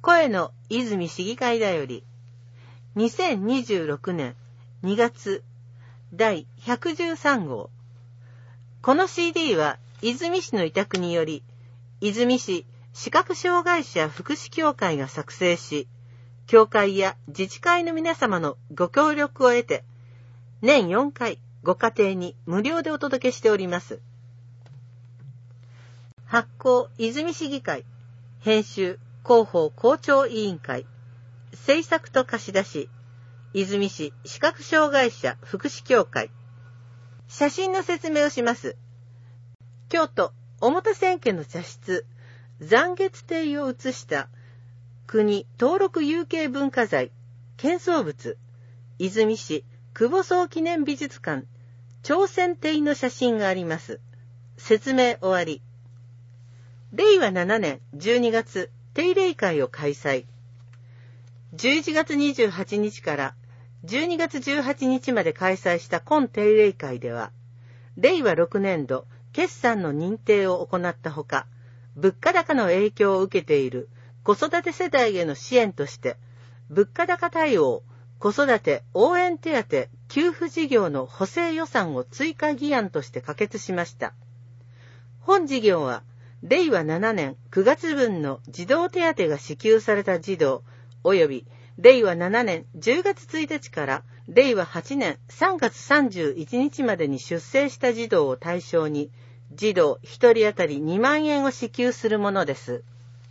声の泉市議会だより、2026年2月第113号。この CD は泉市の委託により、泉市視覚障害者福祉協会が作成し、協会や自治会の皆様のご協力を得て、年4回ご家庭に無料でお届けしております。発行泉市議会、編集広報校長委員会、制作と貸し出し、泉市視覚障害者福祉協会。写真の説明をします。京都表千家の茶室、残月亭を写した国登録有形文化財、建造物、泉市久保荘記念美術館、朝鮮亭の写真があります。説明終わり。令和7年12月、定例会を開催。11月28日から12月18日まで開催した今定例会では、令和6年度決算の認定を行ったほか、物価高の影響を受けている子育て世代への支援として、物価高対応、子育て応援手当給付事業の補正予算を追加議案として可決しました。本事業は、令和7年9月分の児童手当が支給された児童及び令和7年10月1日から令和8年3月31日までに出生した児童を対象に児童1人当たり2万円を支給するものです。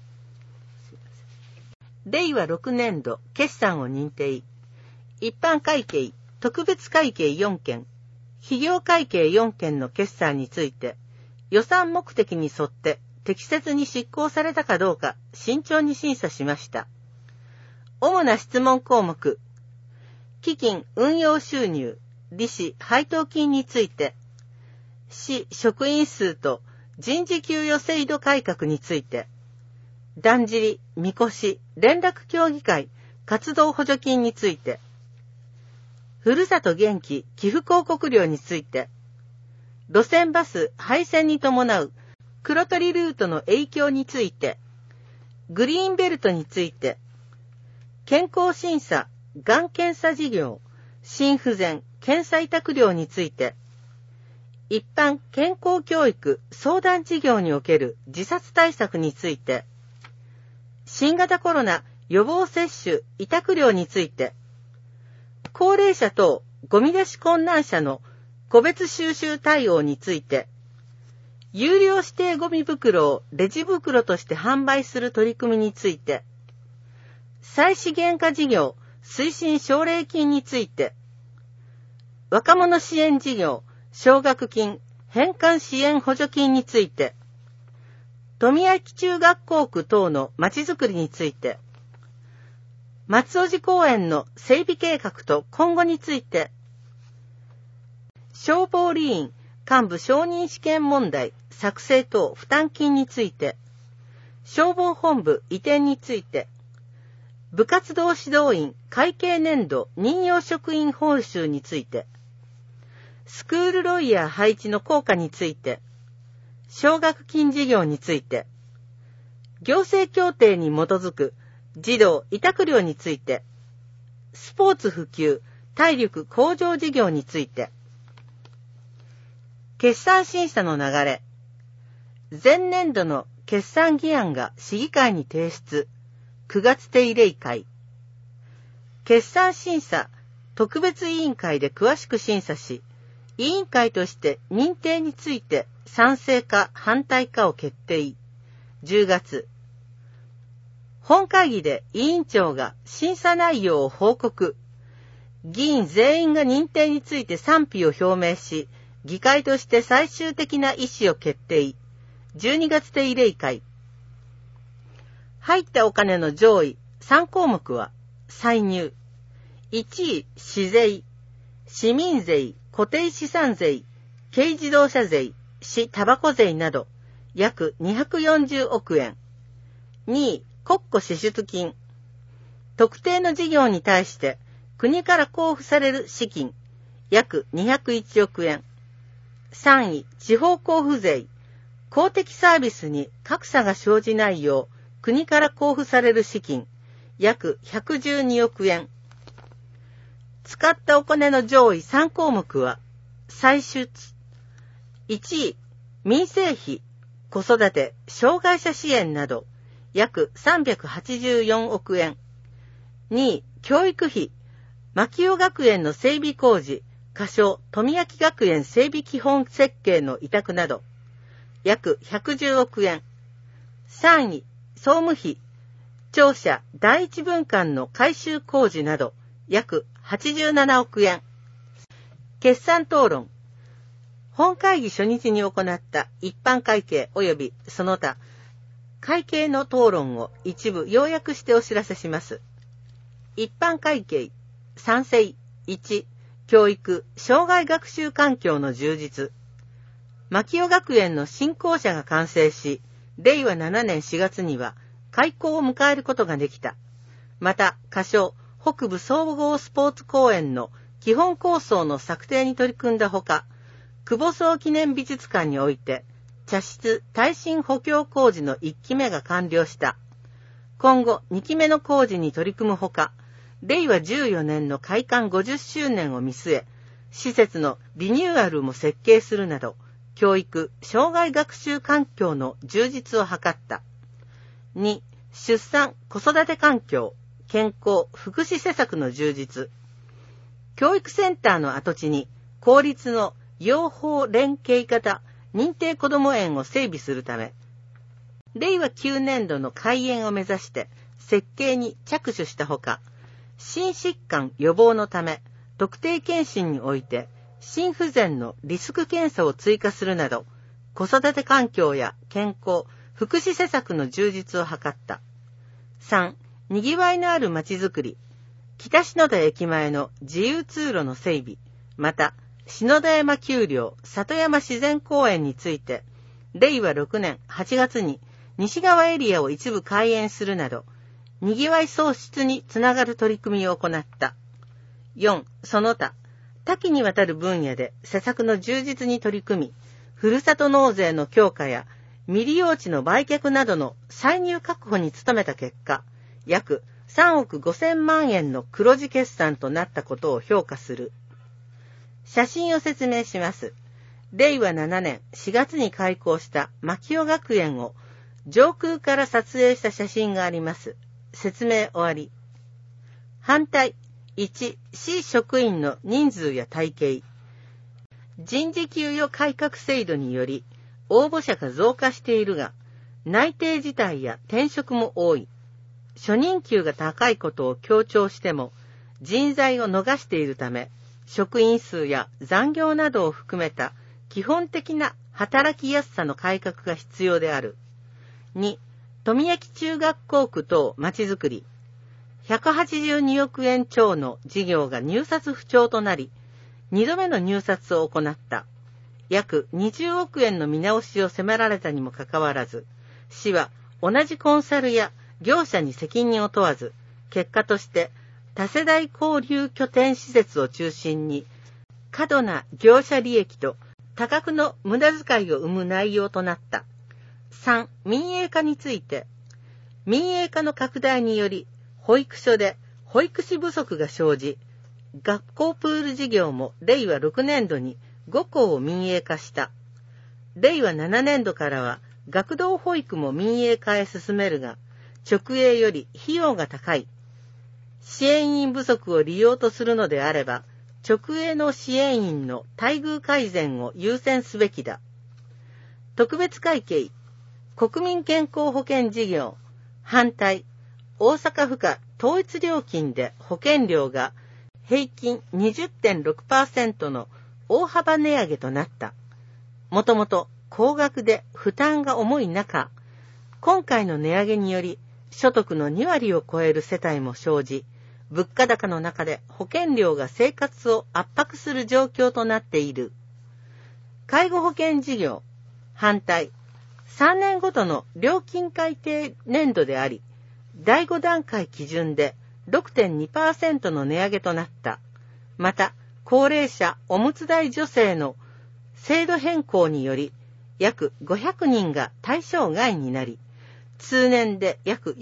令和6年度決算を認定。一般会計、特別会計4件、企業会計4件の決算について予算目的に沿って適切に執行されたかどうか慎重に審査しました。主な質問項目、基金運用収入、利子配当金について、市職員数と人事給与制度改革について、だんじり、みこし、連絡協議会、活動補助金について、ふるさと元気寄付広告料について、路線バス廃線に伴う黒鳥ルートの影響について、グリーンベルトについて、健康審査、がん検査事業、心不全、検査委託料について、一般健康教育相談事業における自殺対策について、新型コロナ予防接種委託料について、高齢者等ゴミ出し困難者の個別収集対応について、有料指定ゴミ袋をレジ袋として販売する取り組みについて、再資源化事業推進奨励金について、若者支援事業奨学金返還支援補助金について、富明中学校区等のまちづくりについて、松尾寺公園の整備計画と今後について、消防理員幹部承認試験問題作成等負担金について、消防本部移転について、部活動指導員会計年度任用職員報酬について、スクールロイヤー配置の効果について、奨学金事業について、行政協定に基づく児童委託料について、スポーツ普及体力向上事業について、決算審査の流れ。前年度の決算議案が市議会に提出。9月定例会。決算審査特別委員会で詳しく審査し、委員会として認定について賛成か反対かを決定。10月。本会議で委員長が審査内容を報告。議員全員が認定について賛否を表明し、議会として最終的な意思を決定。12月定例会。入ったお金の上位3項目は、歳入。1位、市税。市民税、固定資産税、軽自動車税、市タバコ税など、約240億円。2位、国庫支出金。特定の事業に対して国から交付される資金、約201億円。3位、地方交付税。公的サービスに格差が生じないよう、 国から交付される資金、約112億円。使ったお金の上位3項目は、歳出。1位、民生費、子育て、障害者支援など、約384億円。2位、教育費、牧尾学園の整備工事、仮称、富明学園整備基本設計の委託など、約110億円。3位、総務費、庁舎第一分館の改修工事など、約87億円。決算討論。本会議初日に行った一般会計及びその他、会計の討論を一部要約してお知らせします。一般会計、賛成。1、教育、障害学習環境の充実。牧尾学園の新校舎が完成し、令和7年4月には開校を迎えることができた。また、仮称、北部総合スポーツ公園の基本構想の策定に取り組んだほか、久保荘記念美術館において、茶室耐震補強工事の1期目が完了した。今後2期目の工事に取り組むほか、令和14年の開館50周年を見据え、施設のリニューアルも設計するなど、教育、障害学習環境の充実を図った。2、出産、子育て環境、健康、福祉施策の充実。教育センターの跡地に、公立の養蜂連携型認定こども園を整備するため、令和9年度の開園を目指して設計に着手したほか、心疾患予防のため、特定健診において、心不全のリスク検査を追加するなど、子育て環境や健康、福祉施策の充実を図った。3、にぎわいのある街づくり。北篠田駅前の自由通路の整備、また、篠田山丘陵、里山自然公園について、令和6年8月に西側エリアを一部開園するなど、にぎわい創出につながる取り組みを行った。4、その他、多岐にわたる分野で施策の充実に取り組み、ふるさと納税の強化や未利用地の売却などの歳入確保に努めた結果、約3億5000万円の黒字決算となったことを評価する。写真を説明します。令和7年4月に開校した牧尾学園を上空から撮影した写真があります。説明終わり。反対。1、市職員の人数や体系。人事給与改革制度により応募者が増加しているが、内定辞退や転職も多い。初任給が高いことを強調しても、人材を逃しているため、職員数や残業などを含めた基本的な働きやすさの改革が必要である。2、富明中学校区等まちづくり。182億円超の事業が入札不調となり、2度目の入札を行った。約20億円の見直しを迫られたにもかかわらず、市は同じコンサルや業者に責任を問わず、結果として多世代交流拠点施設を中心に、過度な業者利益と多額の無駄遣いを生む内容となった。3、民営化について、民営化の拡大により、保育所で保育士不足が生じ、学校プール事業も令和6年度に5校を民営化した。令和7年度からは学童保育も民営化へ進めるが、直営より費用が高い。支援員不足を利用とするのであれば、直営の支援員の待遇改善を優先すべきだ。特別会計、国民健康保険事業、反対。大阪府下統一料金で保険料が平均 20.6% の大幅値上げとなった。もともと高額で負担が重い中、今回の値上げにより所得の2割を超える世帯も生じ、物価高の中で保険料が生活を圧迫する状況となっている。介護保険事業、反対。3年ごとの料金改定年度であり、第5段階基準で 6.2% の値上げとなった。また、高齢者おむつ台助成の制度変更により、約500人が対象外になり、 通年で約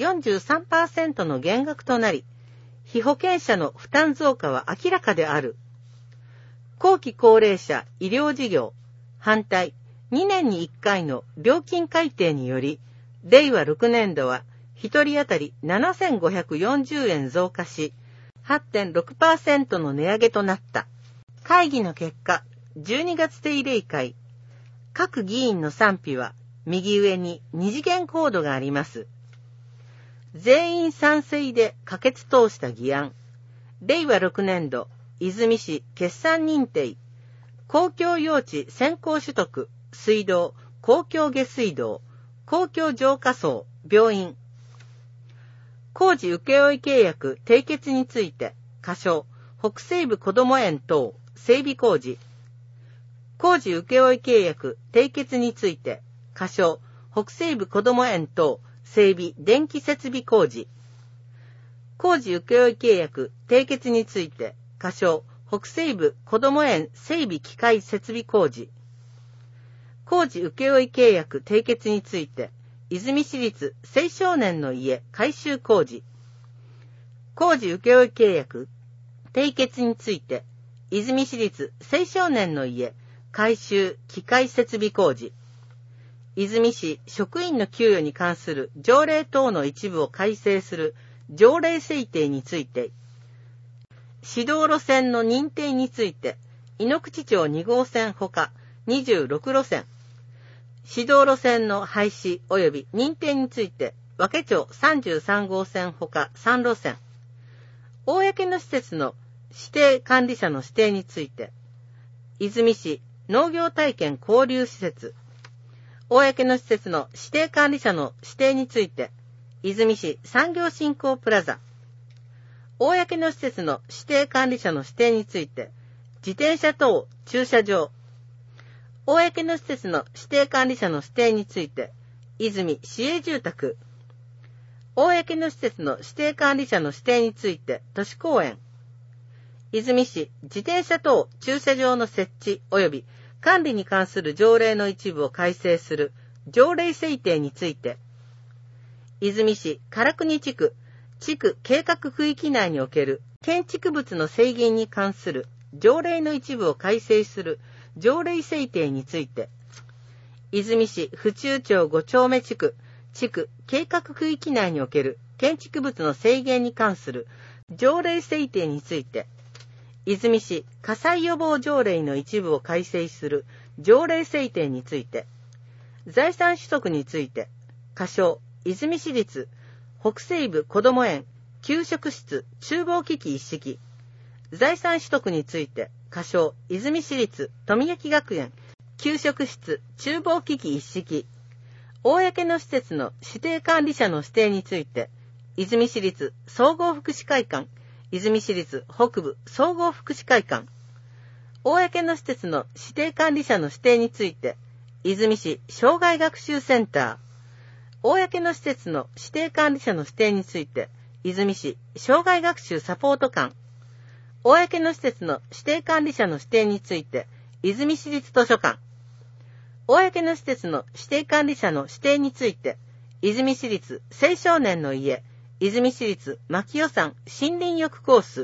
43% の減額となり、被保険者の負担増加は明らかである。後期高齢者医療事業、反対、2年に1回の料金改定により、令和6年度は1人当たり7540円増加し、8.6% の値上げとなった。会議の結果、12月定例会、各議員の賛否は右上に二次元コードがあります。全員賛成で可決通した議案。令和6年度、泉市決算認定。公共用地先行取得、水道、公共下水道、公共浄化槽、病院。工事請負契約締結について、箇所、北西部こども園等、整備工事。工事請負契約締結について、箇所、北西部こども園等、整備電気設備工事。工事請負契約締結について、箇所、北西部こども園整備機械設備工事。工事請負契約締結について、泉市立青少年の家改修工事。工事請負契約締結について、泉市立青少年の家改修機械設備工事。泉市職員の給与に関する条例等の一部を改正する条例制定について、指導路線の認定について、井ノ口町2号線ほか26路線、指導路線の廃止及び認定について、和気町33号線ほか3路線、公の施設の指定管理者の指定について、泉市農業体験交流施設、公の施設の指定管理者の指定について、泉市産業振興プラザ、公の施設の指定管理者の指定について、自転車等駐車場、公の施設の指定管理者の指定について、泉市営住宅、公の施設の指定管理者の指定について、都市公園、泉市自転車等駐車場の設置及び管理に関する条例の一部を改正する条例制定について、泉市唐国地区計画区域内における建築物の制限に関する条例の一部を改正する条例制定について、泉市府中町5丁目地区計画区域内における建築物の制限に関する条例制定について、泉市火災予防条例の一部を改正する条例制定について、財産取得について、箇所、泉市立北西部こども園給食室厨房機器一式、財産取得について、箇所、泉市立富焼学園給食室厨房機器一式、公の施設の指定管理者の指定について、泉市立総合福祉会館、泉市立北部総合福祉会館、公の施設の指定管理者の指定について、泉市障害学習センター、公の施設の指定管理者の指定について、泉市障害学習サポート館、公の施設の指定管理者の指定について、泉市立図書館、公の施設の指定管理者の指定について、泉市立青少年の家、泉市立牧予山森林浴コース、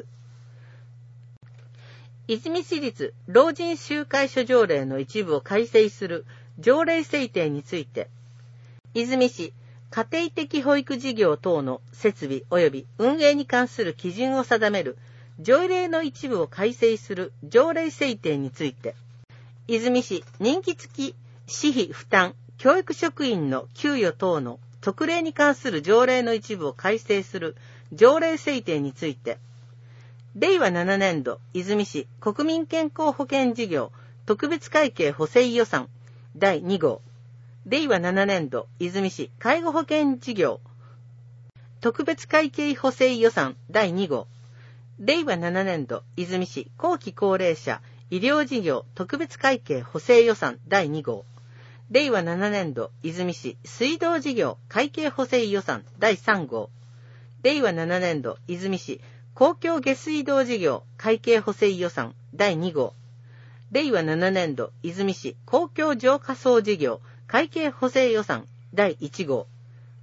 泉市立老人集会所条例の一部を改正する条例制定について、泉市家庭的保育事業等の設備及び運営に関する基準を定める条例の一部を改正する条例制定について、泉市任期付き私費負担教育職員の給与等の特例に関する条例の一部を改正する条例制定について、令和7年度泉市国民健康保険事業特別会計補正予算第2号、令和7年度泉市介護保険事業特別会計補正予算第2号、令和7年度泉市後期高齢者医療事業特別会計補正予算第2号、令和7年度泉市水道事業会計補正予算第3号、令和7年度泉市公共下水道事業会計補正予算第2号、令和7年度泉市公共浄化槽事業会計補正予算第1号、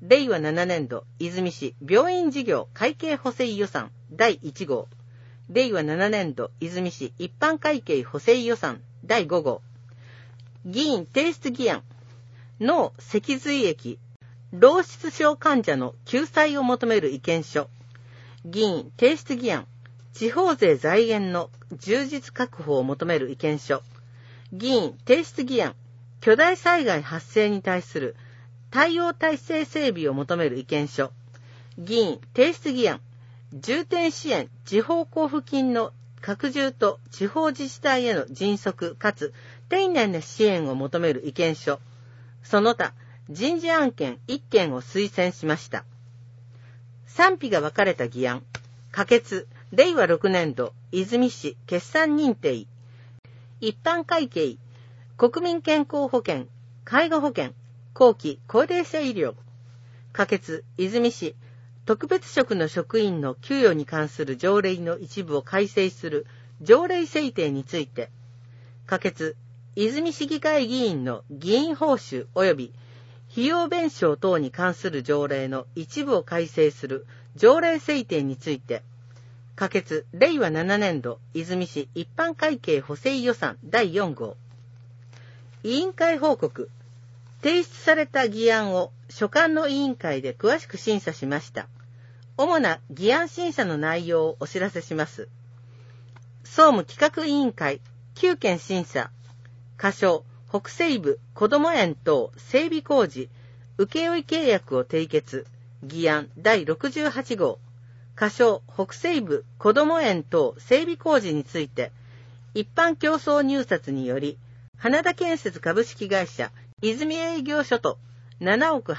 令和7年度和泉市病院事業会計補正予算第1号、令和7年度和泉市一般会計補正予算第5号、議員提出議案、脳脊髄液脳失症患者の救済を求める意見書、議員提出議案、地方税財源の充実確保を求める意見書、議員提出議案、巨大災害発生に対する対応体制整備を求める意見書、議員提出議案、重点支援地方交付金の拡充と地方自治体への迅速かつ丁寧な支援を求める意見書、その他人事案件1件を推薦しました。賛否が分かれた議案、可決、令和6年度和泉市決算認定、一般会計、国民健康保険、介護保険、後期高齢者医療、可決、和泉市特別職の職員の給与に関する条例の一部を改正する条例制定について、可決、和泉市議会議員の議員報酬及び費用弁償等に関する条例の一部を改正する条例制定について、可決、令和7年度和泉市一般会計補正予算第4号、委員会報告、提出された議案を所管の委員会で詳しく審査しました。主な議案審査の内容をお知らせします。総務企画委員会9件審査、仮称北西部こども園等整備工事請負契約を締結、議案第68号、仮称北西部こども園等整備工事について、一般競争入札により、花田建設株式会社泉営業所と7億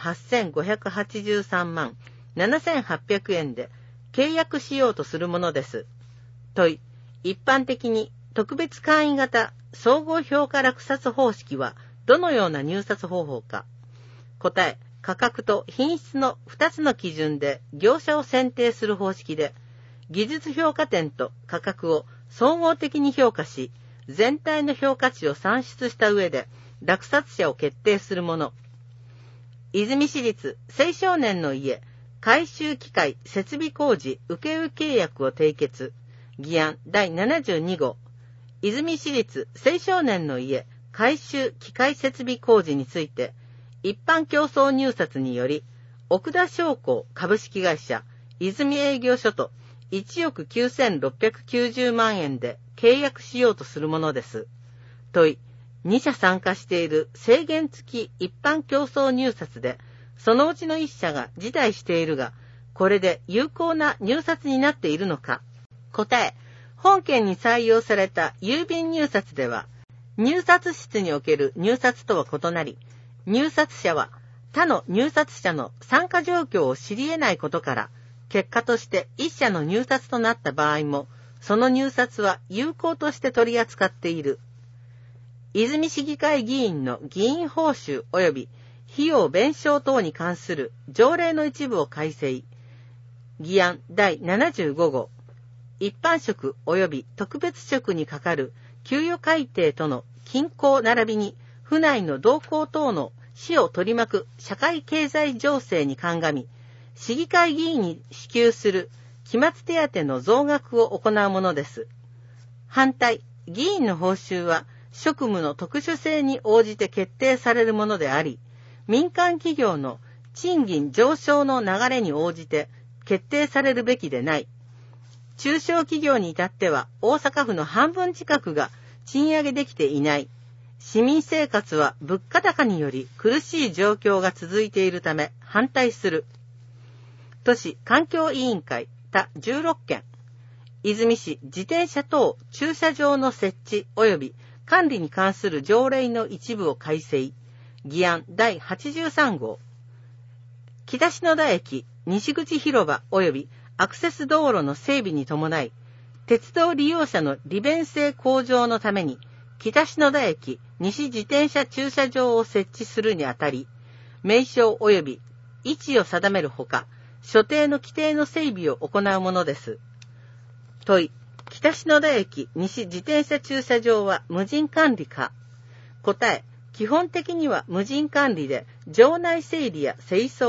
8583万7800円で契約しようとするものです。問い、一般的に特別簡易型総合評価落札方式はどのような入札方法か。答え、価格と品質の2つの基準で業者を選定する方式で、技術評価点と価格を総合的に評価し、全体の評価値を算出した上で落札者を決定するもの。和泉市立青少年の家改修機械設備工事請負契約を締結、議案第72号、和泉市立青少年の家改修機械設備工事について、一般競争入札により、奥田商工株式会社泉営業所と1億9690万円で契約しようとするものです。問い、2社参加している制限付き一般競争入札で、そのうちの1社が辞退しているが、これで有効な入札になっているのか。答え、本件に採用された郵便入札では、入札室における入札とは異なり、入札者は他の入札者の参加状況を知り得ないことから、結果として一社の入札となった場合も、その入札は有効として取り扱っている。和泉市議会議員の議員報酬及び費用弁償等に関する条例の一部を改正。議案第75号。一般職及び特別職にかかる給与改定との均衡並びに府内の動向等の市を取り巻く社会経済情勢に鑑み、市議会議員に支給する期末手当の増額を行うものです。反対、議員の報酬は職務の特殊性に応じて決定されるものであり、民間企業の賃金上昇の流れに応じて決定されるべきでない。中小企業に至っては大阪府の半分近くが賃上げできていない。市民生活は物価高により苦しい状況が続いているため反対する。都市環境委員会他16件。和泉市自転車等駐車場の設置及び管理に関する条例の一部を改正。議案第83号。北篠田駅西口広場及びアクセス道路の整備に伴い、鉄道利用者の利便性向上のために、北篠田駅西自転車駐車場を設置するにあたり、名称及び位置を定めるほか、所定の規定の整備を行うものです。問い、北篠田駅西自転車駐車場は無人管理か。答え、基本的には無人管理で、場内整理や清掃、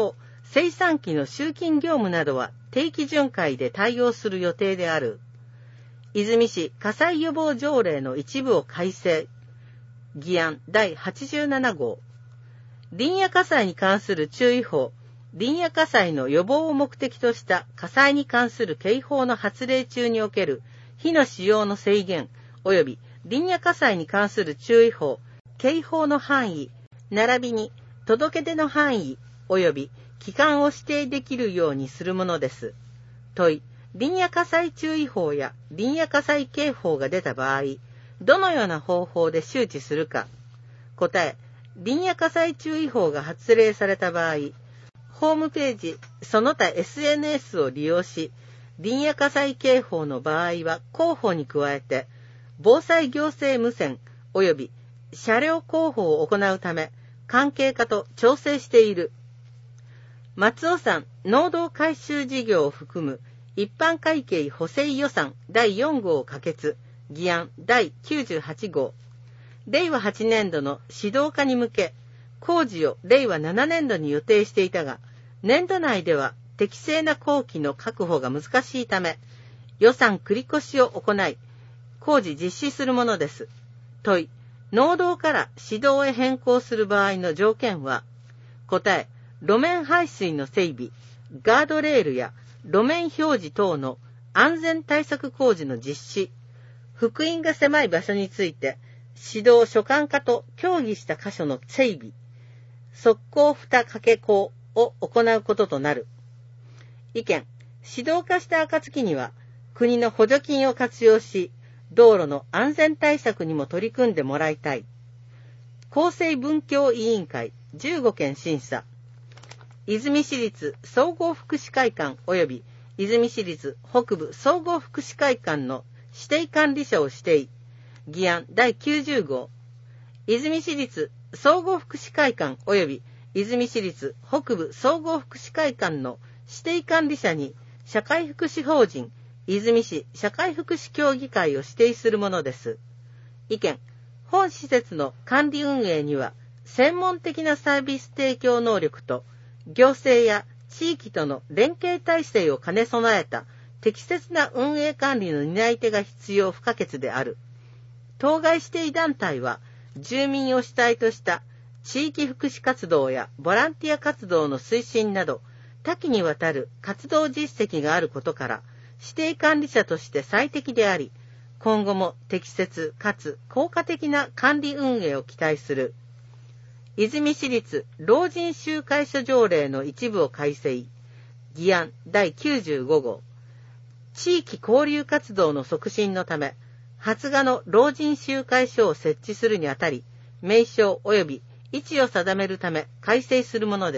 生産期の集金業務などは定期巡回で対応する予定である。泉市火災予防条例の一部を改正。議案第87号。林野火災に関する注意報、林野火災の予防を目的とした火災に関する警報の発令中における火の使用の制限及び林野火災に関する注意報、警報の範囲、並びに届け出の範囲及び期間を指定できるようにするものです。問い、林野火災注意報や林野火災警報が出た場合、どのような方法で周知するか。答え、林野火災注意報が発令された場合、ホームページ、その他 SNS を利用し、林野火災警報の場合は広報に加えて、防災行政無線及び車両広報を行うため、関係課と調整している。松尾山農道改修事業を含む一般会計補正予算第4号可決、議案第98号。令和8年度の指導化に向け、工事を令和7年度に予定していたが、年度内では適正な工期の確保が難しいため、予算繰り越しを行い、工事実施するものです。問い、農道から市道へ変更する場合の条件は、答え、路面排水の整備、ガードレールや路面表示等の安全対策工事の実施、幅員が狭い場所について、指導所管課と協議した箇所の整備、側溝蓋掛け工を行うこととなる。意見、指導化した暁には、国の補助金を活用し、道路の安全対策にも取り組んでもらいたい。厚生文教委員会15件審査。泉市立総合福祉会館及び泉市立北部総合福祉会館の指定管理者を指定。議案第90号。泉市立総合福祉会館及び泉市立北部総合福祉会館の指定管理者に社会福祉法人泉市社会福祉協議会を指定するものです。意見、本施設の管理運営には専門的なサービス提供能力と行政や地域との連携体制を兼ね備えた適切な運営管理の担い手が必要不可欠である。当該指定団体は住民を主体とした地域福祉活動やボランティア活動の推進など多岐にわたる活動実績があることから指定管理者として最適であり、今後も適切かつ効果的な管理運営を期待する。泉市立老人集会所条例の一部を改正。議案第95号。地域交流活動の促進のため、発芽の老人集会所を設置するにあたり、名称及び位置を定めるため改正するものです。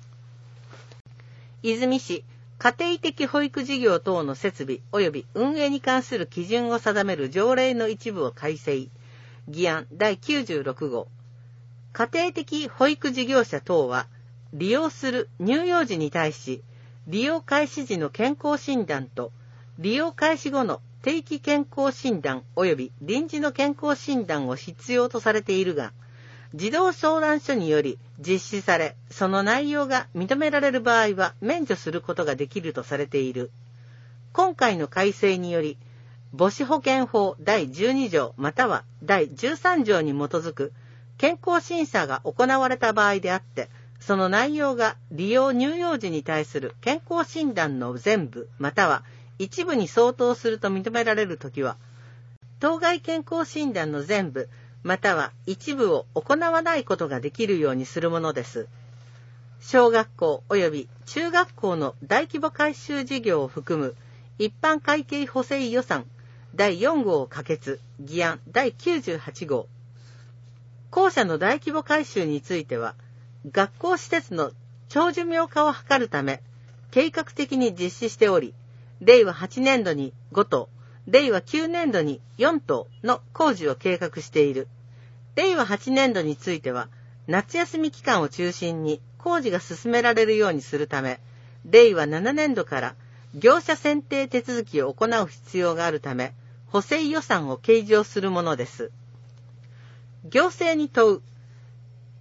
泉市家庭的保育事業等の設備及び運営に関する基準を定める条例の一部を改正。議案第96号。家庭的保育事業者等は、利用する乳幼児に対し、利用開始時の健康診断と、利用開始後の定期健康診断及び臨時の健康診断を必要とされているが、児童相談所により実施され、その内容が認められる場合は免除することができるとされている。今回の改正により、母子保健法第12条または第13条に基づく健康審査が行われた場合であって、その内容が利用乳幼児に対する健康診断の全部または一部に相当すると認められるときは、当該健康診断の全部または一部を行わないことができるようにするものです。小学校及び中学校の大規模改修事業を含む一般会計補正予算第4号可決、議案第98号。校舎の大規模改修については、学校施設の長寿命化を図るため、計画的に実施しており、令和8年度に5棟、令和9年度に4棟の工事を計画している。令和8年度については、夏休み期間を中心に工事が進められるようにするため、令和7年度から業者選定手続きを行う必要があるため、補正予算を計上するものです。行政に問う。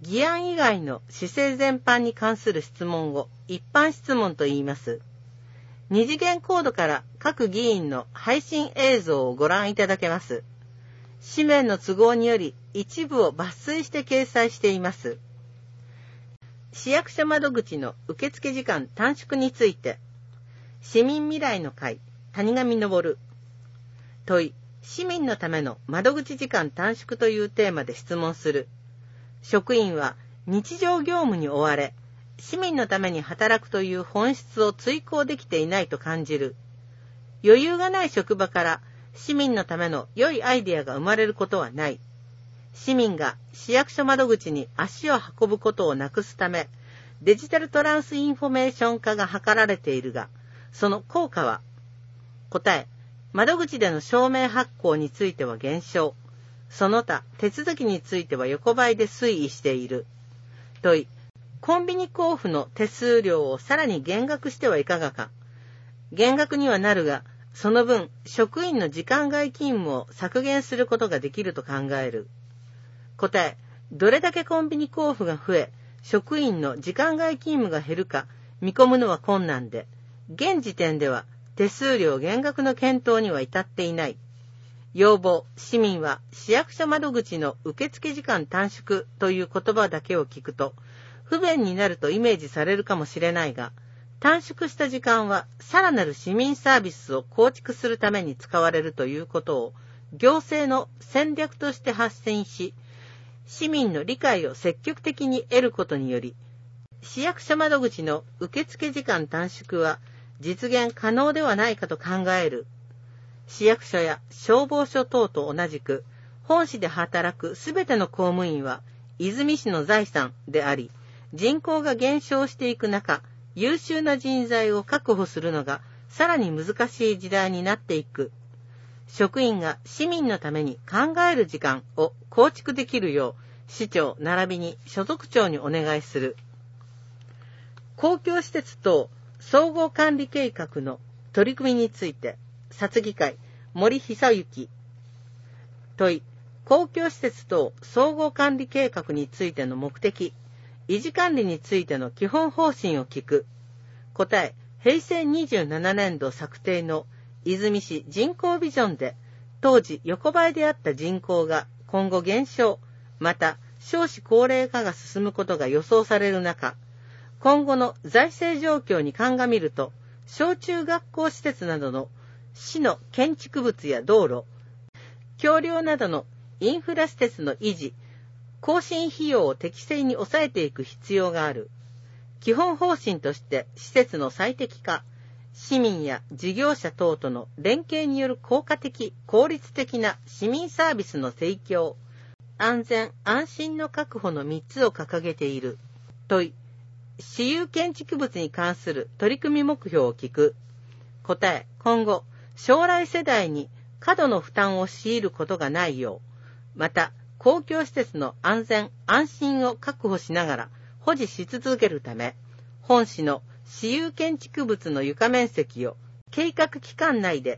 議案以外の市政全般に関する質問を一般質問と言います。二次元コードから各議員の配信映像をご覧いただけます。紙面の都合により一部を抜粋して掲載しています。市役所窓口の受付時間短縮について、市民未来の会、谷上昇。問い、市民のための窓口時間短縮というテーマで質問する。職員は日常業務に追われ、市民のために働くという本質を追求できていないと感じる。余裕がない職場から市民のための良いアイデアが生まれることはない。市民が市役所窓口に足を運ぶことをなくすため、デジタルトランスインフォメーション化が図られているが、その効果は？答え、窓口での証明発行については減少。その他、手続きについては横ばいで推移している。問い、コンビニ交付の手数料をさらに減額してはいかがか。減額にはなるが、その分、職員の時間外勤務を削減することができると考える。答え、どれだけコンビニ交付が増え、職員の時間外勤務が減るか見込むのは困難で、現時点では手数料減額の検討には至っていない。要望、市民は市役所窓口の受付時間短縮という言葉だけを聞くと、不便になるとイメージされるかもしれないが、短縮した時間はさらなる市民サービスを構築するために使われるということを行政の戦略として発信し、市民の理解を積極的に得ることにより、市役所窓口の受付時間短縮は実現可能ではないかと考える。市役所や消防署等と同じく、本市で働くすべての公務員は泉市の財産であり、人口が減少していく中、優秀な人材を確保するのがさらに難しい時代になっていく。職員が市民のために考える時間を構築できるよう、市長並びに所属長にお願いする。公共施設等総合管理計画の取り組みについて、札議会、森久之。問い、公共施設等総合管理計画についての目的、維持管理についての基本方針を聞く。答え、平成27年度策定の泉市人口ビジョンで、当時横ばいであった人口が今後減少、また少子高齢化が進むことが予想される中、今後の財政状況に鑑みると、小中学校施設などの市の建築物や道路、橋梁などのインフラ施設の維持、更新費用を適正に抑えていく必要がある。基本方針として施設の最適化、市民や事業者等との連携による効果的、効率的な市民サービスの提供、安全・安心の確保の3つを掲げている。問い、私有建築物に関する取り組み目標を聞く。答え、今後、将来世代に過度の負担を強いることがないよう、また、公共施設の安全・安心を確保しながら保持し続けるため、本市の私有建築物の床面積を計画期間内で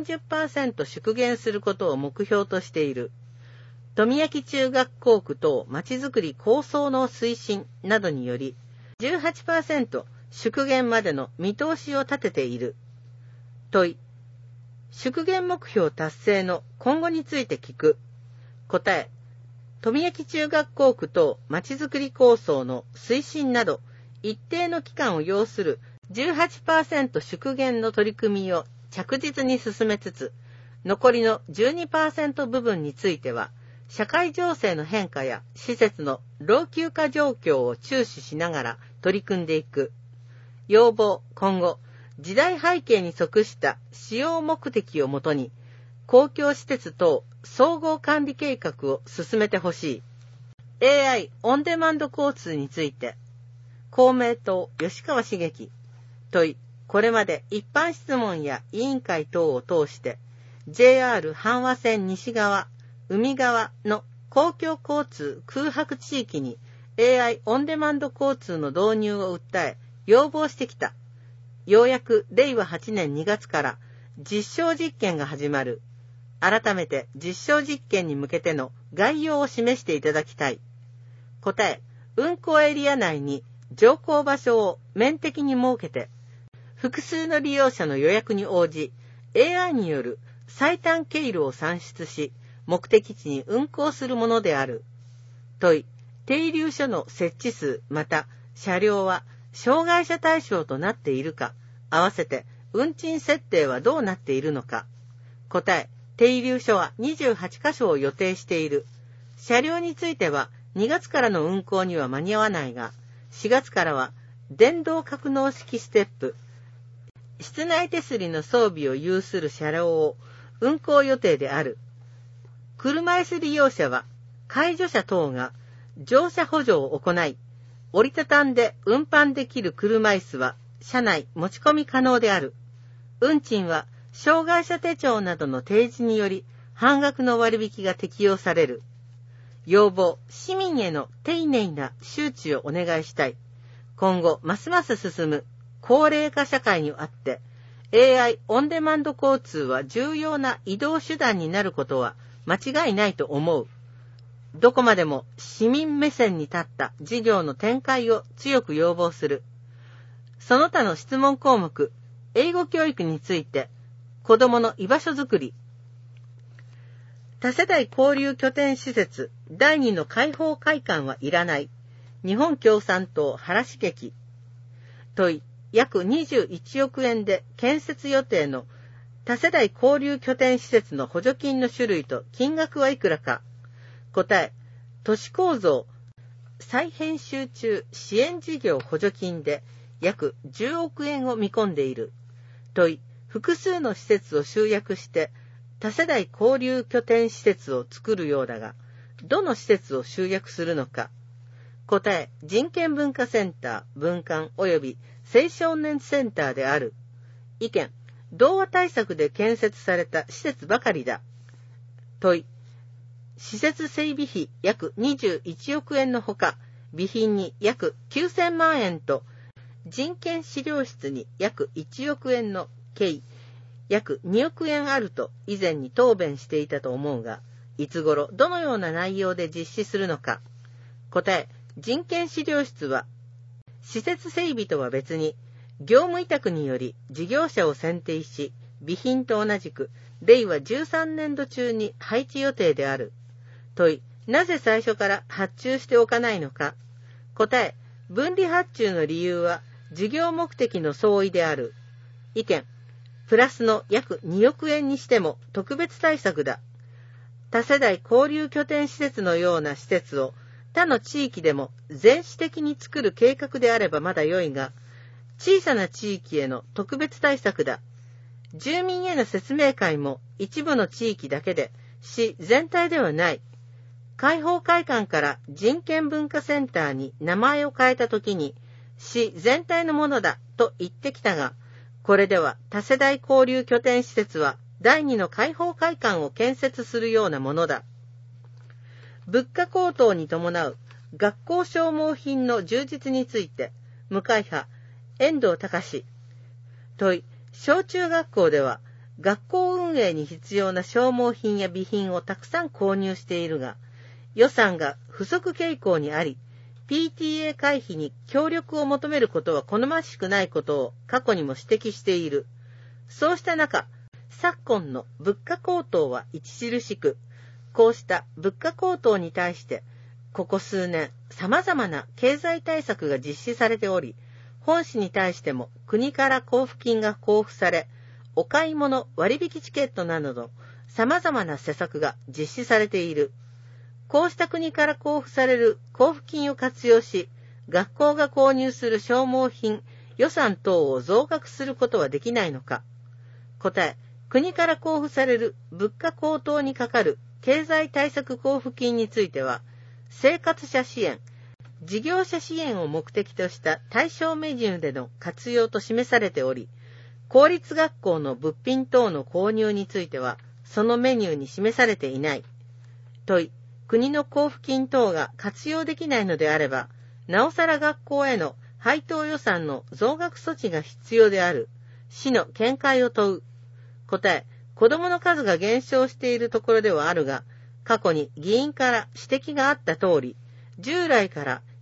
30% 縮減することを目標としている。富焼中学校区等まちづくり構想の推進などにより 18% 縮減までの見通しを立てている。問い、縮減目標達成の今後について聞く。答え、富焼中学校区等まちづくり構想の推進など一定の期間を要する 18% 縮減の取り組みを着実に進めつつ、残りの 12% 部分については、社会情勢の変化や施設の老朽化状況を注視しながら取り組んでいく。要望、今後、時代背景に即した使用目的をもとに、公共施設等総合管理計画を進めてほしい。AI オンデマンド交通について、公明党吉川茂樹。問い、これまで一般質問や委員会等を通して、JR 阪和線西側、海側の公共交通空白地域に AI オンデマンド交通の導入を訴え、要望してきた。ようやく令和8年2月から実証実験が始まる。改めて実証実験に向けての概要を示していただきたい。答え、 運行エリア内に乗降場所を面的に設けて、複数の利用者の予約に応じ、AI による最短経路を算出し、目的地に運行するものである。問い、停留所の設置数また車両は障害者対象となっているか、合わせて運賃設定はどうなっているのか。答え、停留所は28カ所を予定している。車両については2月からの運行には間に合わないが、4月からは電動格納式ステップ、室内手すりの装備を有する車両を運行予定である。車椅子利用者は介助者等が乗車補助を行い、折りたたんで運搬できる車椅子は車内持ち込み可能である。運賃は障害者手帳などの提示により半額の割引が適用される。要望、市民への丁寧な周知をお願いしたい。今後、ますます進む高齢化社会にあって、AI オンデマンド交通は重要な移動手段になることは間違いないと思う。どこまでも市民目線に立った事業の展開を強く要望する。その他の質問項目、英語教育について、子どもの居場所づくり。多世代交流拠点施設第2の開放会館はいらない。日本共産党原茂樹。問い、約21億円で建設予定の多世代交流拠点施設の補助金の種類と金額はいくらか。答え、都市構造再編集中支援事業補助金で約10億円を見込んでいる。問い、複数の施設を集約して多世代交流拠点施設を作るようだが、どの施設を集約するのか。答え、人権文化センター、文館及び青少年センターである。意見、童話対策で建設された施設ばかりだ。問い、施設整備費約21億円のほか、備品に約9000万円と、人権資料室に約1億円の計、約2億円あると以前に答弁していたと思うが、いつ頃どのような内容で実施するのか。答え、人権資料室は、施設整備とは別に、業務委託により事業者を選定し、備品と同じく、令和13年度中に配置予定である。問い、なぜ最初から発注しておかないのか。答え、分離発注の理由は、事業目的の相違である。意見、プラスの約2億円にしても特別対策だ。多世代交流拠点施設のような施設を他の地域でも全市的に作る計画であればまだ良いが、小さな地域への特別対策だ。住民への説明会も一部の地域だけで、市全体ではない。開放会館から人権文化センターに名前を変えたときに、市全体のものだと言ってきたが、これでは多世代交流拠点施設は第2の開放会館を建設するようなものだ。物価高騰に伴う学校消耗品の充実について、無会派、遠藤隆。問い、小中学校では学校運営に必要な消耗品や備品をたくさん購入しているが、予算が不足傾向にあり、PTA 会費に協力を求めることは好ましくないことを過去にも指摘している。そうした中、昨今の物価高騰は著しく、こうした物価高騰に対して、ここ数年様々な経済対策が実施されており、本市に対しても国から交付金が交付され、お買い物割引チケットなどの様々な施策が実施されている。こうした国から交付される交付金を活用し、学校が購入する消耗品、予算等を増額することはできないのか。答え、国から交付される物価高騰にかかる経済対策交付金については、生活者支援、事業者支援を目的とした対象メニューでの活用と示されており、公立学校の物品等の購入については、そのメニューに示されていない。問い、国の交付金等が活用できないのであれば、なおさら学校への配当予算の増額措置が必要である。市の見解を問う。答え、子どもの数が減少しているところではあるが、過去に議員から指摘があった通り、従来から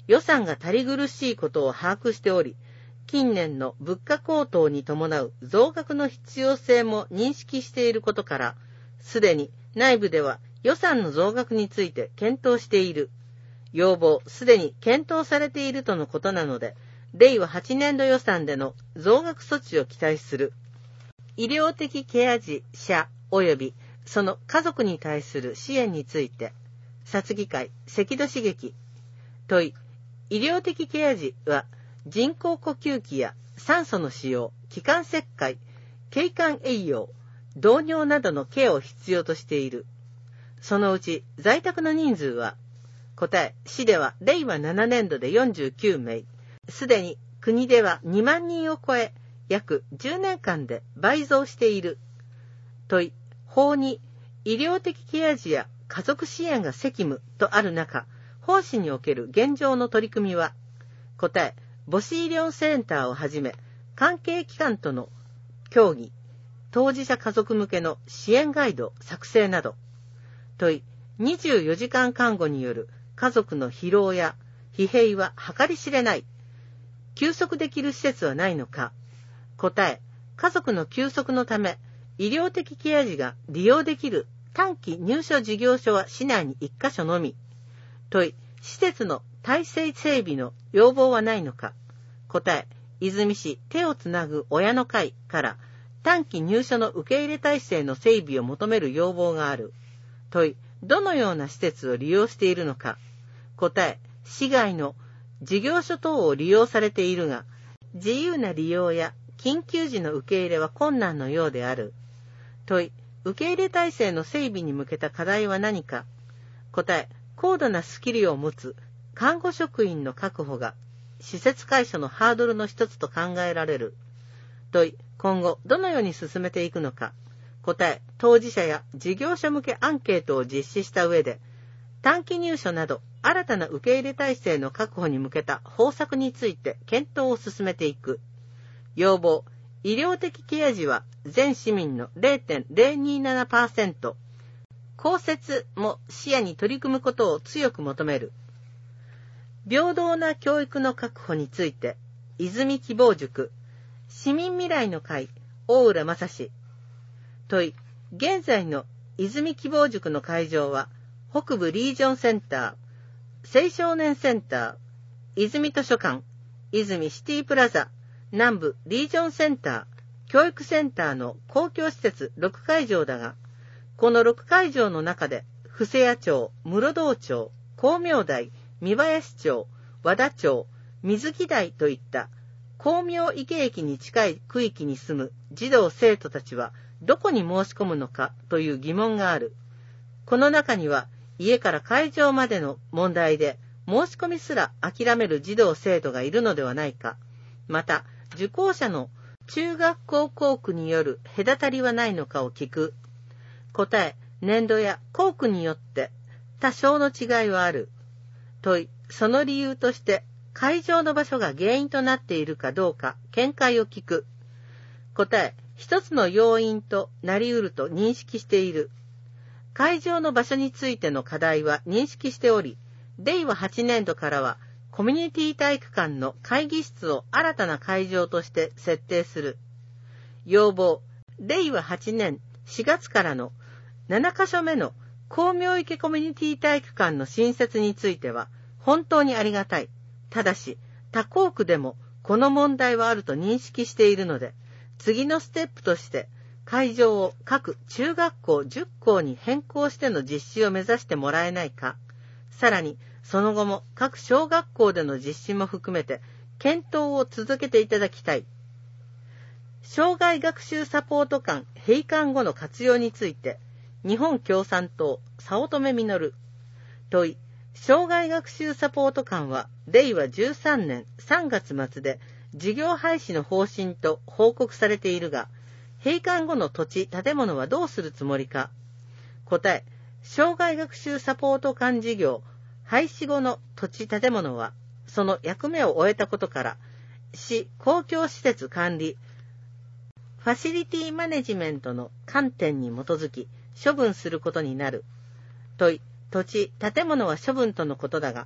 予算が足り苦しいことを把握しており、近年の物価高騰に伴う増額の必要性も認識していることから、すでに内部では予算の増額について検討している。要望すでに検討されているとのことなので、令和8年度予算での増額措置を期待する。医療的ケア児者及びその家族に対する支援について、札議会関戸茂樹問い、医療的ケア児は人工呼吸器や酸素の使用、気管切開、経管栄養、導尿などのケアを必要としている。そのうち在宅の人数は、答え、市では令和7年度で49名、すでに国では2万人を超え、約10年間で倍増している。問い、法に医療的ケア児や家族支援が責務とある中、法市における現状の取り組みは、答え、母子医療センターをはじめ、関係機関との協議、当事者家族向けの支援ガイド作成など。問い、24時間看護による家族の疲労や疲弊は計り知れない。休息できる施設はないのか。答え、家族の休息のため、医療的ケア児が利用できる短期入所事業所は市内に1カ所のみ。問い、施設の体制整備の要望はないのか。答え、泉市手をつなぐ親の会から短期入所の受け入れ体制の整備を求める要望がある。問い、どのような施設を利用しているのか。答え、市外の事業所等を利用されているが、自由な利用や緊急時の受け入れは困難のようである。問い、受け入れ体制の整備に向けた課題は何か。答え、高度なスキルを持つ看護職員の確保が施設改所のハードルの一つと考えられる。問い、今後どのように進めていくのか。答え、当事者や事業者向けアンケートを実施した上で、短期入所など新たな受け入れ体制の確保に向けた方策について検討を進めていく。要望、医療的ケア児は全市民の 0.027%、公設も視野に取り組むことを強く求める。平等な教育の確保について、泉希望塾、市民未来の会、大浦正史。問い、現在の泉希望塾の会場は、北部リージョンセンター、青少年センター、泉図書館、泉シティプラザ、南部リージョンセンター、教育センターの公共施設6会場だが、この6会場の中で、布施谷町、室堂町、光明台、三林町、和田町、水木台といった光明池駅に近い区域に住む児童生徒たちはどこに申し込むのかという疑問がある。この中には家から会場までの問題で申し込みすら諦める児童生徒がいるのではないか。また、受講者の中学校校区による隔たりはないのかを聞く。答え、年度や校区によって多少の違いはある。問い、その理由として会場の場所が原因となっているかどうか見解を聞く。答え、一つの要因となり得ると認識している。会場の場所についての課題は認識しており、令和8年度からはコミュニティ体育館の会議室を新たな会場として設定する。要望、令和8年4月からの7カ所目の光明池コミュニティ体育館の新設については本当にありがたい。ただし、他校区でもこの問題はあると認識しているので、次のステップとして会場を各中学校10校に変更しての実施を目指してもらえないか。さらに、その後も各小学校での実施も含めて検討を続けていただきたい。障害学習サポート館閉館後の活用について、日本共産党早乙女実問い、障害学習サポート館は令和13年3月末で事業廃止の方針と報告されているが、閉館後の土地建物はどうするつもりか。答え、障害学習サポート館事業廃止後の土地建物はその役目を終えたことから、市公共施設管理ファシリティマネジメントの観点に基づき処分することになる。問い、土地、建物は処分とのことだが、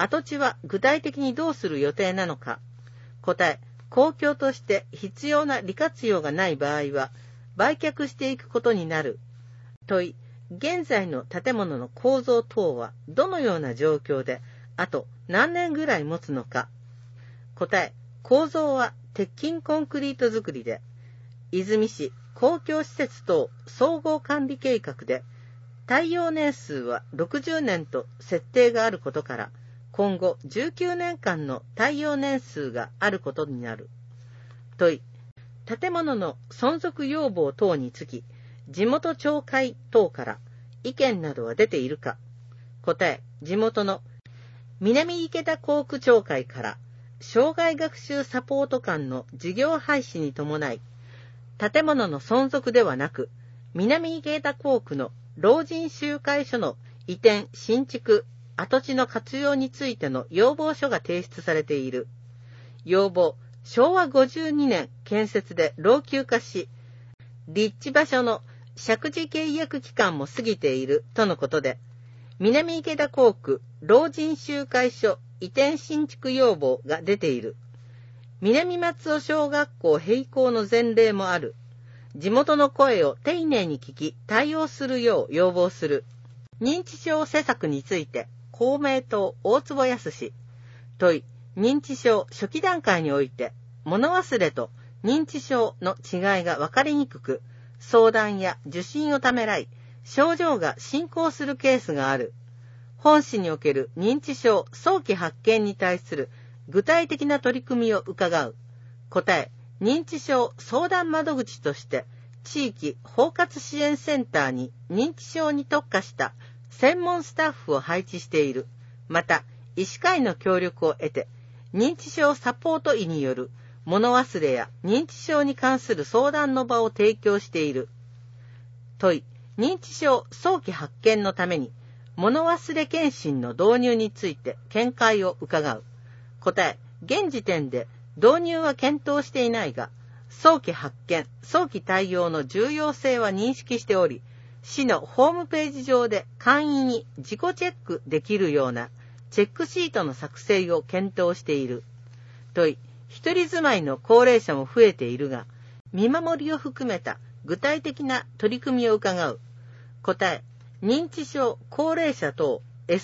跡地は具体的にどうする予定なのか。答え、公共として必要な利活用がない場合は、売却していくことになる。問い、現在の建物の構造等はどのような状況で、あと何年ぐらい持つのか。答え、構造は鉄筋コンクリート造りで、泉市公共施設等総合管理計画で、耐用年数は60年と設定があることから、今後19年間の耐用年数があることになる。問い、建物の存続要望等につき、地元町会等から意見などは出ているか。答え、地元の南池田校区町会から、障害学習サポート館の事業廃止に伴い、建物の存続ではなく、南池田校区の老人集会所の移転・新築、跡地の活用についての要望書が提出されている。要望、昭和52年建設で老朽化し、立地場所の借地契約期間も過ぎているとのことで、南池田校区老人集会所移転新築要望が出ている。南松尾小学校閉校の前例もある。地元の声を丁寧に聞き対応するよう要望する。認知症施策について公明党大坪康。問い、認知症初期段階において物忘れと認知症の違いが分かりにくく、相談や受診をためらい、症状が進行するケースがある。本市における認知症早期発見に対する具体的な取り組みを伺う。答え、認知症相談窓口として地域包括支援センターに認知症に特化した専門スタッフを配置している。また、医師会の協力を得て、認知症サポート医による物忘れや認知症に関する相談の場を提供している。問い、認知症早期発見のために物忘れ検診の導入について見解を伺う。答え、現時点で導入は検討していないが、早期発見、早期対応の重要性は認識しており、市のホームページ上で簡易に自己チェックできるようなチェックシートの作成を検討している。問い、一人住まいの高齢者も増えているが、見守りを含めた具体的な取り組みを伺う。答え、認知症高齢者等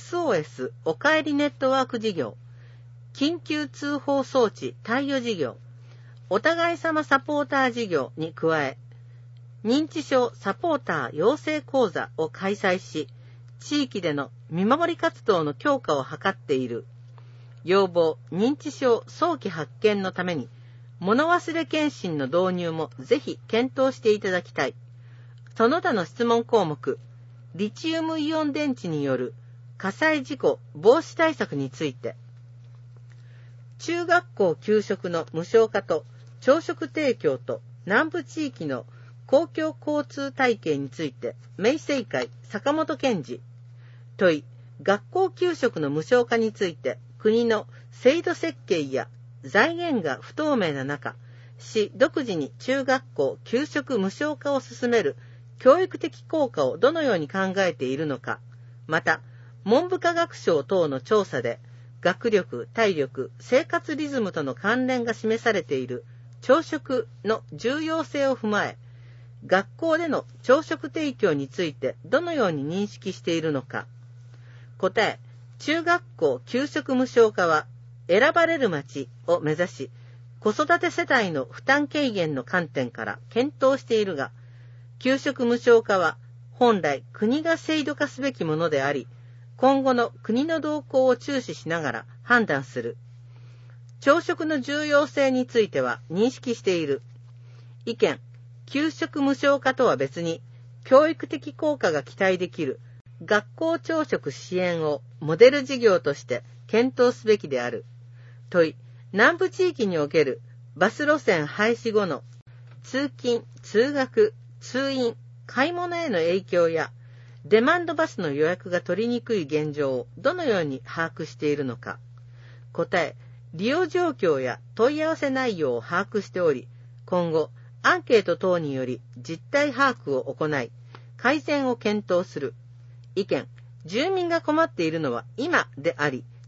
SOS おかえりネットワーク事業、緊急通報装置貸与事業、お互い様サポーター事業に加え、認知症サポーター養成講座を開催し、地域での見守り活動の強化を図っている。要望、認知症早期発見のために、物忘れ検診の導入もぜひ検討していただきたい。その他の質問項目、リチウムイオン電池による火災事故防止対策について、中学校給食の無償化と朝食提供と南部地域の公共交通体系について、明政会坂本健二。問い、学校給食の無償化について国の制度設計や財源が不透明な中、市独自に中学校給食無償化を進める教育的効果をどのように考えているのか、また、文部科学省等の調査で、学力、体力、生活リズムとの関連が示されている朝食の重要性を踏まえ、学校での朝食提供についてどのように認識しているのか。答え、中学校給食無償化は選ばれる町を目指し、子育て世帯の負担軽減の観点から検討しているが、給食無償化は本来国が制度化すべきものであり、今後の国の動向を注視しながら判断する。朝食の重要性については認識している。意見、給食無償化とは別に、教育的効果が期待できる学校朝食支援をモデル事業として検討すべきである。問い、南部地域におけるバス路線廃止後の通勤、通学、通院、買い物への影響やデマンドバスの予約が取りにくい現状をどのように把握しているのか。答え、利用状況や問い合わせ内容を把握しており、今後アンケート等により実態把握を行い、改善を検討する。意見、住民が困っているのは今であり、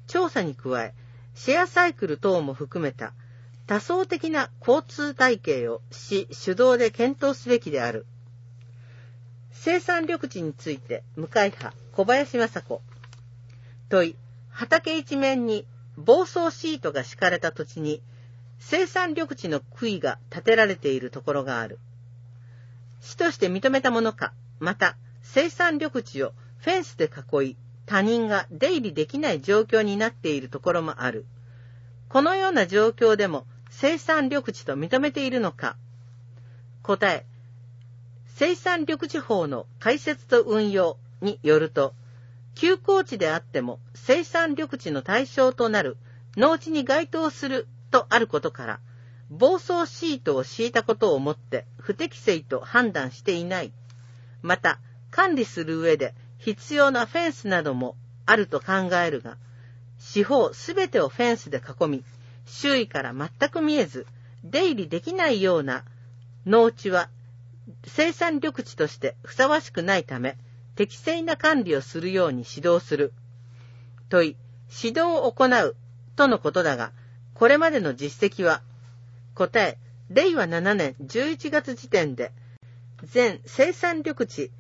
調査に加え、シェアサイクル等も含めた多層的な交通体系を市主導で検討すべきである。生産緑地について向井派小林雅子。問い、畑一面に防草シートが敷かれた土地に生産緑地の杭が建てられているところがある。市として認めたものか、また生産緑地をフェンスで囲い、他人が出入りできない状況になっているところもある。このような状況でも生産緑地と認めているのか。答え、生産緑地法の解説と運用によると、休耕地であっても生産緑地の対象となる農地に該当するとあることから、防草シートを敷いたことをもって不適正と判断していない。また、管理する上で必要なフェンスなどもあると考えるが、四方すべてをフェンスで囲み、周囲から全く見えず、出入りできないような農地は生産緑地としてふさわしくないため、適正な管理をするように指導する。問い、指導を行うとのことだが、これまでの実績は。答え、令和7年11月時点で、全生産緑地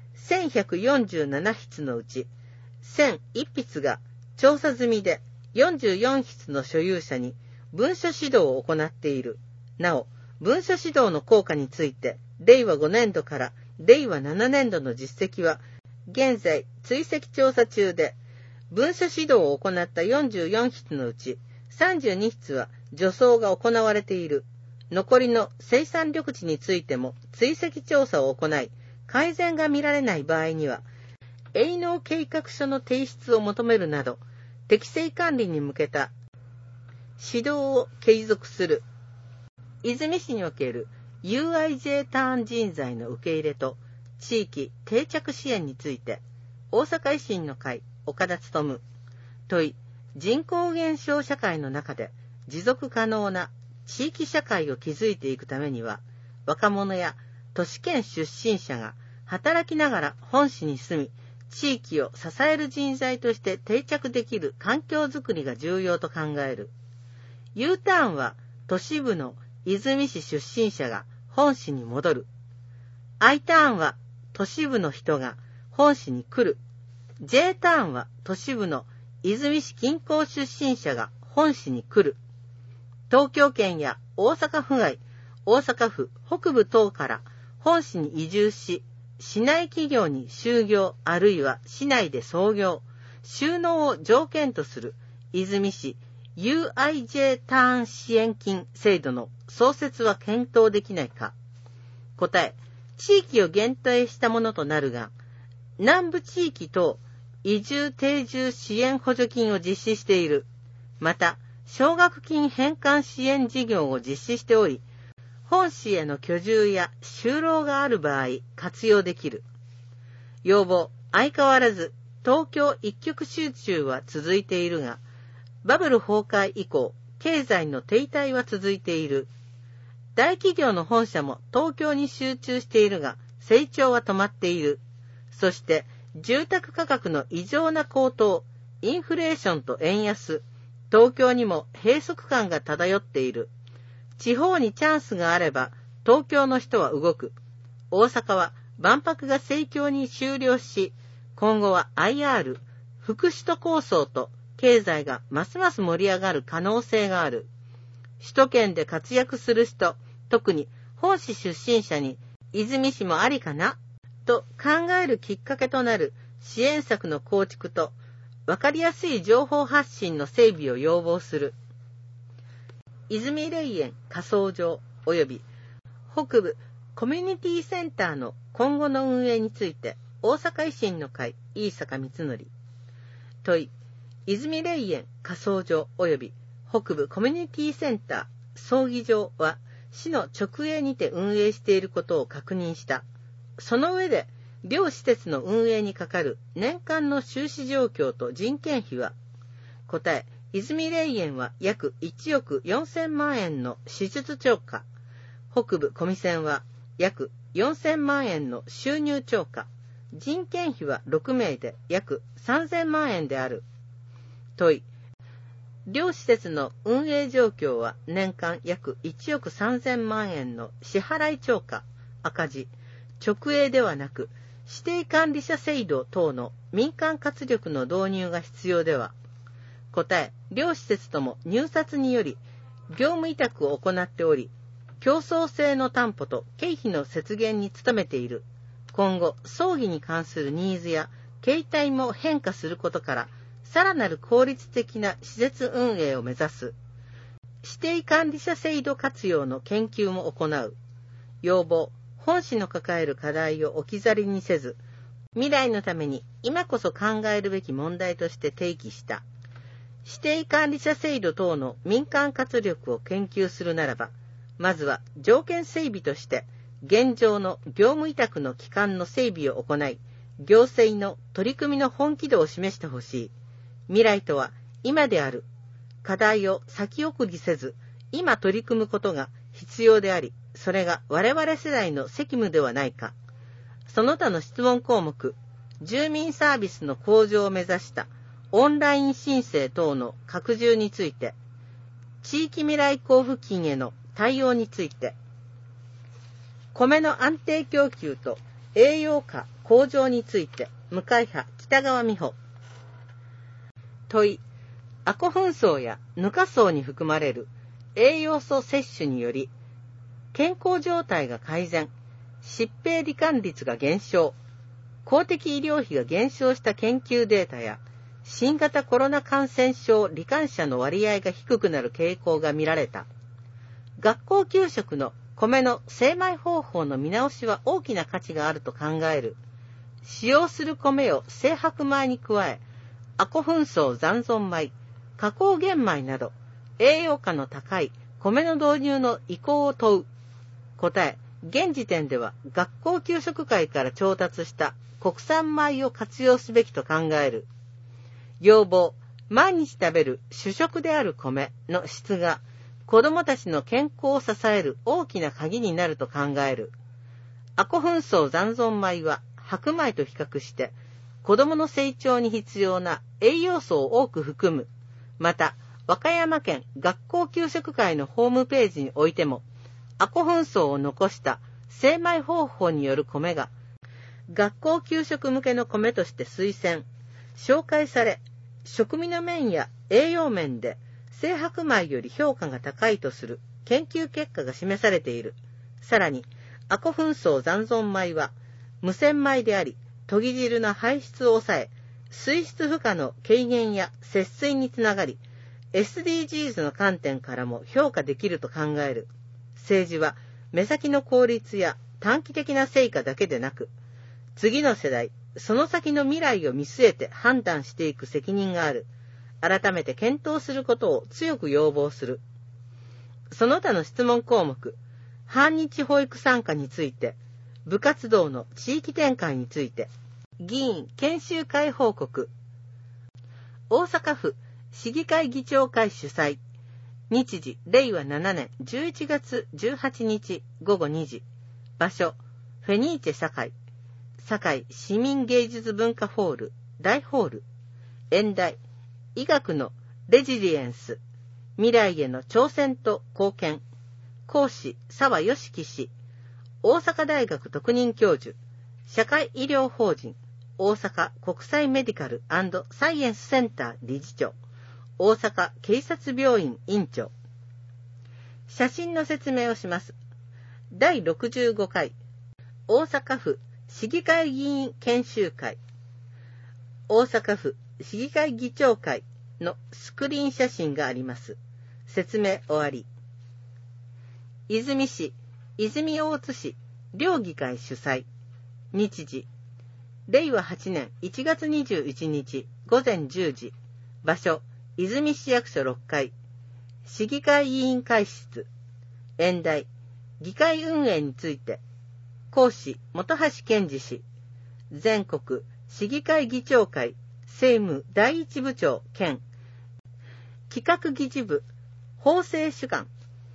1147筆のうち、1001筆が調査済みで、44筆の所有者に文書指導を行っている。なお、文書指導の効果について、令和5年度から令和7年度の実績は、現在追跡調査中で、文書指導を行った44筆のうち、32筆は除草が行われている。残りの生産緑地についても追跡調査を行い、改善が見られない場合には、営農計画書の提出を求めるなど、適正管理に向けた指導を継続する。泉市における UIJ ターン人材の受け入れと地域定着支援について、大阪維新の会岡田勉。問い、人口減少社会の中で持続可能な地域社会を築いていくためには、若者や都市圏出身者が働きながら本市に住み、地域を支える人材として定着できる環境づくりが重要と考える。U ターンは都市部の泉市出身者が本市に戻る。I ターンは都市部の人が本市に来る。J ターンは都市部の泉市近郊出身者が本市に来る。東京圏や大阪府外、大阪府北部等から本市に移住し、市内企業に就業あるいは市内で創業、就農を条件とする泉市 UIJ ターン支援金制度の創設は検討できないか。答え、地域を限定したものとなるが、南部地域等移住定住支援補助金を実施している。また、奨学金返還支援事業を実施しており、本市への居住や就労がある場合、活用できる。要望、相変わらず東京一極集中は続いているが、バブル崩壊以降、経済の停滞は続いている。大企業の本社も東京に集中しているが、成長は止まっている。そして、住宅価格の異常な高騰、インフレーションと円安、東京にも閉塞感が漂っている。地方にチャンスがあれば、東京の人は動く。大阪は万博が盛況に終了し、今後は IR、副首都構想と経済がますます盛り上がる可能性がある。首都圏で活躍する人、特に本市出身者に、泉市もありかなと考えるきっかけとなる支援策の構築と、わかりやすい情報発信の整備を要望する。泉霊園仮想場及び北部コミュニティセンターの今後の運営について、大阪維新の会飯坂光則。問い、泉霊園仮想場及び北部コミュニティセンター葬儀場は市の直営にて運営していることを確認した。その上で、両施設の運営にかかる年間の収支状況と人件費は、答え、泉霊園は約1億4000万円の支出超過、北部コミセンは約4000万円の収入超過、人件費は6名で約3000万円である。問い、 両施設の運営状況は年間約1億3000万円の支払い超過、赤字、直営ではなく、指定管理者制度等の民間活力の導入が必要では。答え、両施設とも入札により業務委託を行っており、競争性の担保と経費の節減に努めている。今後、葬儀に関するニーズや形態も変化することから、さらなる効率的な施設運営を目指す。指定管理者制度活用の研究も行う。要望、本市の抱える課題を置き去りにせず、未来のために今こそ考えるべき問題として提起した。指定管理者制度等の民間活力を研究するならば、まずは条件整備として、現状の業務委託の期間の整備を行い、行政の取り組みの本気度を示してほしい。未来とは今である。課題を先送りせず、今取り組むことが必要であり、それが我々世代の責務ではないか。その他の質問項目、住民サービスの向上を目指したオンライン申請等の拡充について、地域未来交付金への対応について、米の安定供給と栄養価向上について、向井派北川美穂。問い、アコ粉層やヌカ層に含まれる栄養素摂取により、健康状態が改善、疾病罹患率が減少、公的医療費が減少した研究データや、新型コロナ感染症罹患者の割合が低くなる傾向が見られた。学校給食の米の精米方法の見直しは大きな価値があると考える。使用する米を精白米に加え、アコ粉層残存米、加工玄米など、栄養価の高い米の導入の意向を問う。答え、現時点では学校給食会から調達した国産米を活用すべきと考える。要望、毎日食べる主食である米の質が子どもたちの健康を支える大きな鍵になると考える。アコ粉層残存米は白米と比較して子どもの成長に必要な栄養素を多く含む。また、和歌山県学校給食会のホームページにおいても、アコ粉層を残した精米方法による米が学校給食向けの米として推薦、紹介され、食味の面や栄養面で精白米より評価が高いとする研究結果が示されている。さらに、アコ粉層残存米は無洗米であり、研ぎ汁の排出を抑え、水質負荷の軽減や節水につながり、SDGs の観点からも評価できると考える。政治は目先の効率や短期的な成果だけでなく、次の世代、その先の未来を見据えて判断していく責任がある。改めて検討することを強く要望する。その他の質問項目、反日保育参加について、部活動の地域展開について、議員研修会報告。大阪府市議会議長会主催。日時、令和7年11月18日午後2時。場所、フェニーチェ堺市民芸術文化ホール、大ホール。演題、医学のレジリエンス。未来への挑戦と貢献。講師、澤義樹氏。大阪大学特任教授。社会医療法人。大阪国際メディカル&サイエンスセンター理事長。大阪警察病院院長。写真の説明をします。第65回大阪府市議会議員研修会、大阪府市議会議長会のスクリーン写真があります。説明終わり。泉市、泉大津市両議会主催。日時、令和8年1月21日午前10時。場所、泉市役所6階。市議会議員会室。演題、議会運営について。講師、本橋健二氏。全国市議会議長会政務第一部長兼企画議事部法制主幹。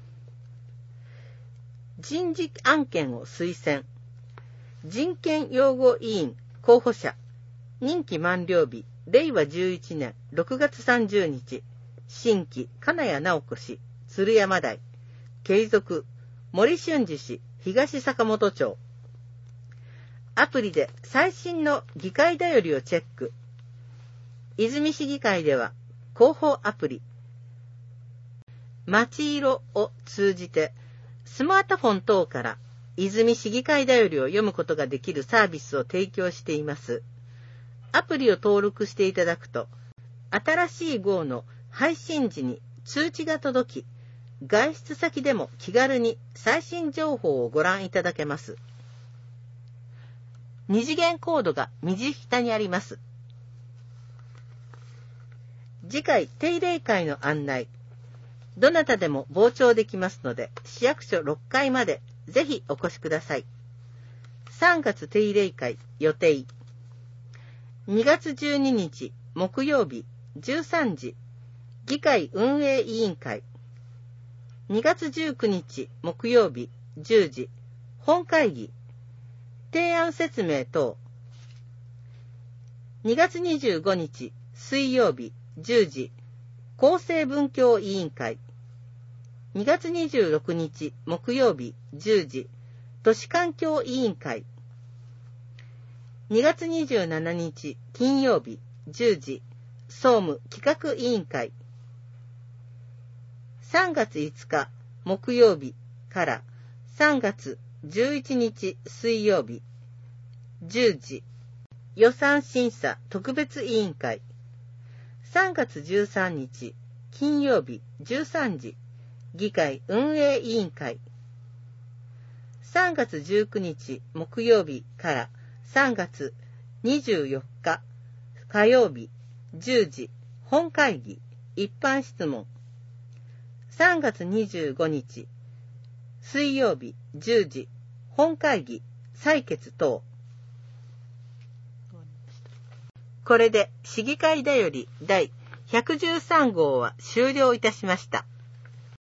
人事案件を推薦。人権擁護委員候補者。任期満了日、令和11年6月30日。 新規、金谷直子氏、鶴山台。継続、森俊二氏、東坂本町。アプリで最新の議会だよりをチェック。泉市議会では広報アプリ、まちいろを通じて、スマートフォン等から泉市議会だよりを読むことができるサービスを提供しています。アプリを登録していただくと、新しい号の配信時に通知が届き、外出先でも気軽に最新情報をご覧いただけます。二次元コードが右下にあります。次回定例会の案内。どなたでも傍聴できますので、市役所6階までぜひお越しください。3月定例会予定。2月12日木曜日13時、議会運営委員会。2月19日木曜日10時、本会議。提案説明等。2月25日水曜日10時、厚生文教委員会。2月26日木曜日10時、都市環境委員会。2月27日金曜日10時、総務企画委員会。3月5日木曜日から3月11日水曜日10時、予算審査特別委員会。3月13日金曜日13時、議会運営委員会。3月19日木曜日から3月24日火曜日10時、本会議一般質問。3月25日水曜日10時、本会議採決等。これで市議会だより第113号は終了いたしました。